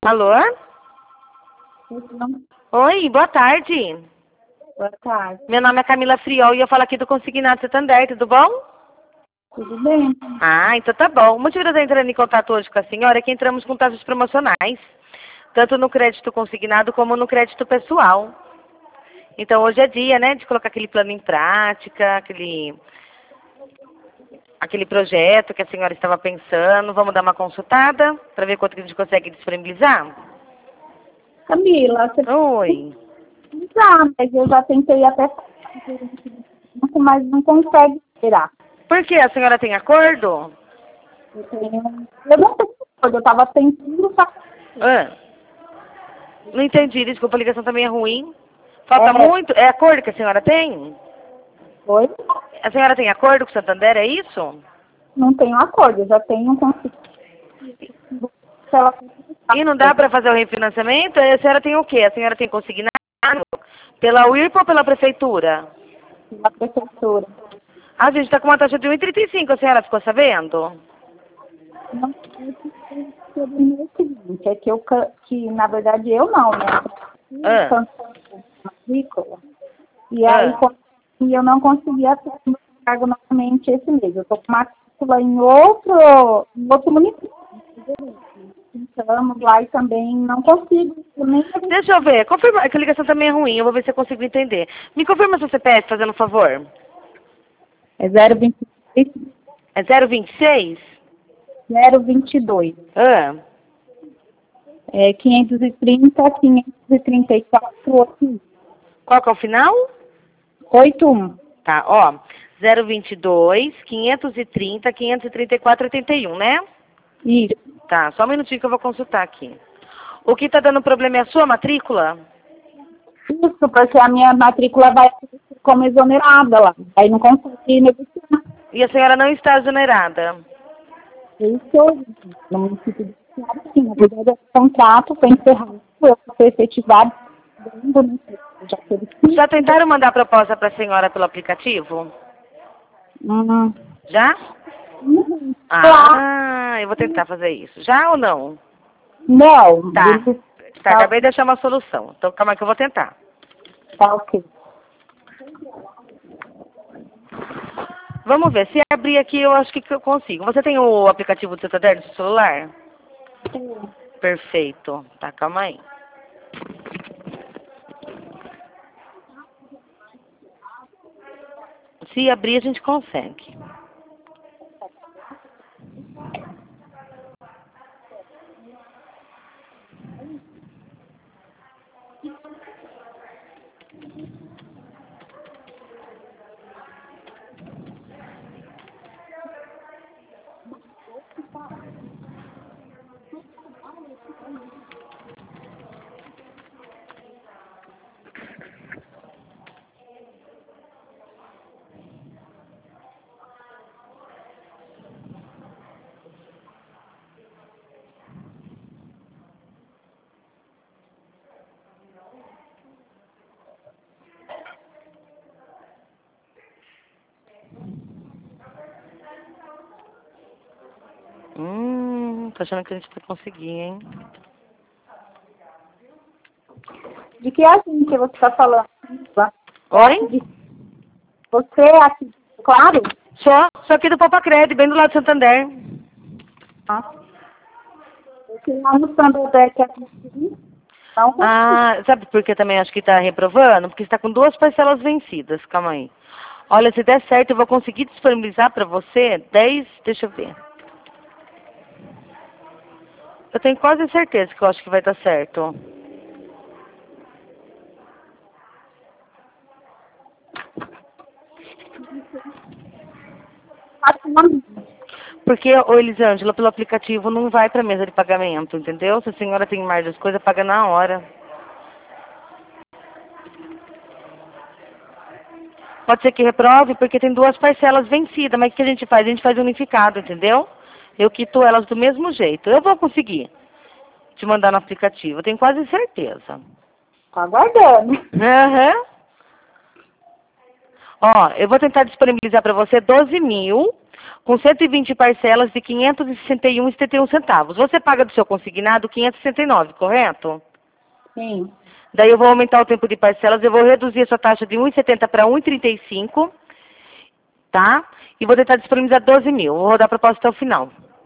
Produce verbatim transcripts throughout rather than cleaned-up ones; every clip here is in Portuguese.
Alô? Então, Oi, boa tarde. boa tarde. Meu nome é Camila Friol e eu falo aqui do Consignado Santander, tudo bom? Tudo bem? Ah, então tá bom. O motivo de eu estar entrando em contato hoje com a senhora é que entramos com taxas promocionais, tanto no crédito consignado como no crédito pessoal. Então hoje é dia, né, de colocar aquele plano em prática, aquele, aquele projeto que a senhora estava pensando. Vamos dar uma consultada para ver quanto que a gente consegue disponibilizar? Camila, você Oi. já, mas eu já tentei até fazer, mas não consegue esperar. Por que? A senhora tem acordo? Eu tenho. Eu não sei se eu estava tentando fazer. Ah, não entendi, desculpa, a ligação também é ruim. Falta É, muito? É acordo que a senhora tem? foi? A senhora tem acordo com o Santander, é isso? Não tenho acordo, eu já tenho conseguido. Se ela E não dá para fazer o refinanciamento? A senhora tem o quê? A senhora tem consignado pela U I R P ou pela prefeitura? na prefeitura. A gente está com uma taxa de um vírgula trinta e cinco, a senhora ficou sabendo? Não sei se sobre o seguinte, é que eu ca- que na verdade eu não, né? Ah, Cancelei a matrícula. E aí ah. quando- e eu não conseguia ter meu cargo novamente esse mês. Eu estou com matrícula em outro, em outro município. Estamos lá e também não consigo. Eu nem Deixa eu ver, confirma, é que a ligação também é ruim, eu vou ver se eu consigo entender. Me confirma seu C P F, fazendo um favor. é zero vinte e seis, É zero vinte e seis? zero vinte e dois. Ah, É quinhentos e trinta, quinhentos e trinta e quatro, qual que é o final? oitenta e um. Tá, ó, zero vinte e dois, quinhentos e trinta, quinhentos e trinta e quatro, oitenta e um, né? Isso. Tá, só um minutinho que eu vou consultar aqui. O que tá dando problema é a sua matrícula? Isso, porque a minha matrícula vai ser como exonerada lá. Aí não consegui negociar. E a senhora não está exonerada. Eu estou no município de Ceará, sim, na verdade, o contrato foi encerrado, eu fui efetivado dentro do município. Já teve Já cinco. tentaram mandar proposta para a senhora pelo aplicativo? Hum, Já? hum, claro, Ah, eu vou tentar fazer isso. Já ou não? não, Tá. eles Tá, tá, acabei de achar uma solução. Então calma que eu vou tentar. tá ok. Vamos ver, se abrir aqui eu acho que eu consigo. Você tem o aplicativo do Santander no seu celular? Perfeito. Tá, calma aí. Se abrir a gente consegue. Hum, tô achando que a gente vai conseguir, hein? De que agente você está falando? Oi? Você é aqui, claro? Só, só aqui do Papacred, bem do lado do Santander. Ah, eu lá no Santander que é conseguir, não consigo. Ah, sabe por que também acho que tá reprovando? Porque está com duas parcelas vencidas. Calma aí. Olha, se der certo, eu vou conseguir disponibilizar para você dez. Deixa eu ver. Eu tenho quase certeza que eu acho que vai dar certo. Porque, ô Elisângela, pelo aplicativo não vai para mesa de pagamento, entendeu? Se a senhora tem mais das coisas, paga na hora. Pode ser que reprove, porque tem duas parcelas vencidas, mas o que a gente faz? A gente faz unificado, entendeu? Eu quito elas do mesmo jeito. Eu vou conseguir te mandar no aplicativo, eu tenho quase certeza. Tô aguardando. Aham. Ó, eu vou tentar disponibilizar para você doze mil com cento e vinte parcelas de quinhentos e sessenta e um reais e setenta e um centavos. Você paga do seu consignado quinhentos e sessenta e nove, correto? Sim. Daí eu vou aumentar o tempo de parcelas, eu vou reduzir a sua taxa de um real e setenta para um real e trinta e cinco, tá? E vou tentar disponibilizar doze mil. Vou rodar a proposta até o final.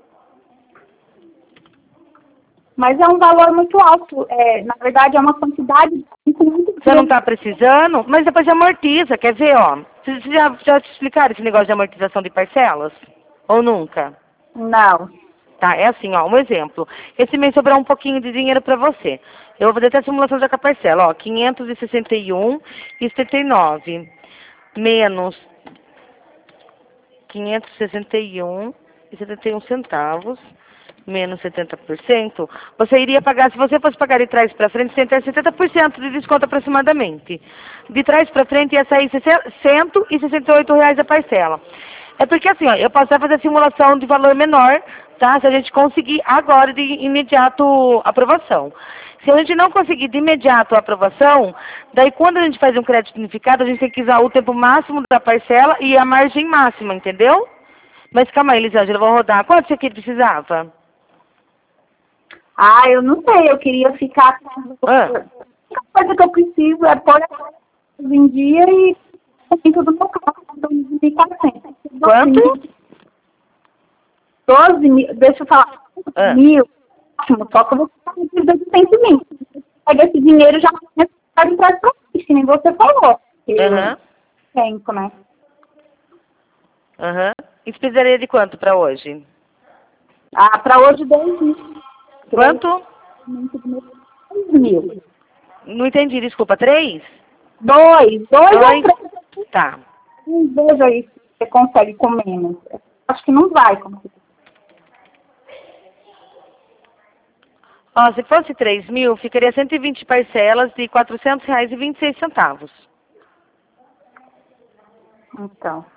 Mas é um valor muito alto. É, na verdade, é uma quantidade muito grande. Você não está precisando, mas depois amortiza. Quer ver, ó? Vocês já, já te explicaram esse negócio de amortização de parcelas? Ou nunca? Não. Tá, é assim, ó, um exemplo. Esse mês sobrar um pouquinho de dinheiro para você. Eu vou fazer até a simulação já com a parcela, ó, quinhentos e sessenta e um reais e setenta e nove menos quinhentos e sessenta e um reais e setenta e um centavos menos setenta por cento, você iria pagar, se você fosse pagar de trás para frente, você ia ter setenta por cento de desconto aproximadamente. De trás para frente ia sair cento e sessenta e oito reais a parcela. É porque assim, ó, eu posso até fazer simulação de valor menor, tá? Se a gente conseguir agora de imediato aprovação. Se a gente não conseguir de imediato a aprovação, daí quando a gente faz um crédito unificado, a gente tem que usar o tempo máximo da parcela e a margem máxima, entendeu? Mas calma aí, Elisângela, eu vou rodar. Quanto você que precisava? Ah, eu não sei, eu queria ficar... Ah. A coisa que eu preciso é pôr em dia e dentro do meu carro, doze mil e quatrocentos. Quanto? doze mil, deixa eu falar, Ah. mil, ótimo, só que eu vou ficar com dívida de cem mil. Pega esse dinheiro já começa em trás pra frente, que nem você falou. Aham. Tempo, né? Aham. E você precisaria de quanto para hoje? Ah, pra hoje, dois mil. Quanto? dois mil. Não entendi, desculpa. Três? Dois, dois ou Dois? três. Tá. Veja aí se você consegue com menos. Acho que não vai conseguir. Ó, se fosse três mil, ficaria cento e vinte parcelas de quatrocentos reais e vinte e seis centavos. Então.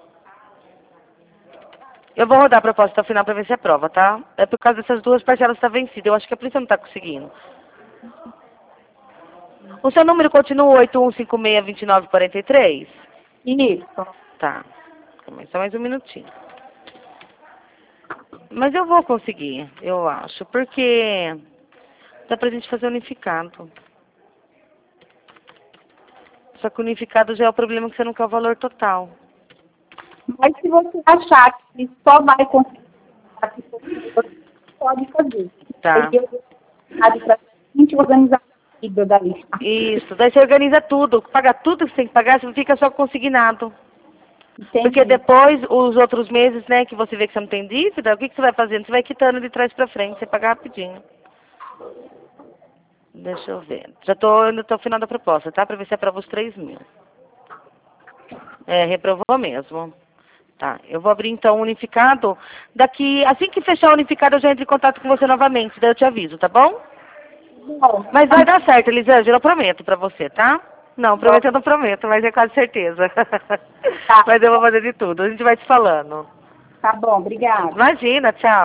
Eu vou rodar a proposta ao final para ver se aprova, tá? É por causa dessas duas parcelas que está vencida. Eu acho que a polícia não está conseguindo. O seu número continua oito um cinco seis, dois nove quatro três? Isso. Tá. Só mais um minutinho. Mas eu vou conseguir, eu acho, porque dá pra gente fazer unificado. Só que unificado já é o problema que você não quer o valor total. Mas se você achar que só vai conseguir, você pode fazer. Tá. A gente organizar a vida da lista. Isso, daí você organiza tudo, paga tudo que você tem que pagar, você fica só consignado. Entendi. Porque depois, os outros meses, né, que você vê que você não tem dívida, o que, que você vai fazendo? Você vai quitando de trás pra frente, você paga rapidinho. Deixa eu ver. Já tô indo até o final da proposta, tá? Pra ver se aprova os três mil. É, reprovou mesmo. Tá, eu vou abrir então o unificado. Daqui, assim que fechar o unificado, eu já entro em contato com você novamente, daí eu te aviso, tá bom? Bom, Mas vai dar certo, Elisângela, eu prometo pra você, tá? Não, prometo eu não prometo, mas é quase certeza. Tá. Mas eu vou fazer de tudo, a gente vai te falando. Tá bom, obrigada. Imagina, tchau.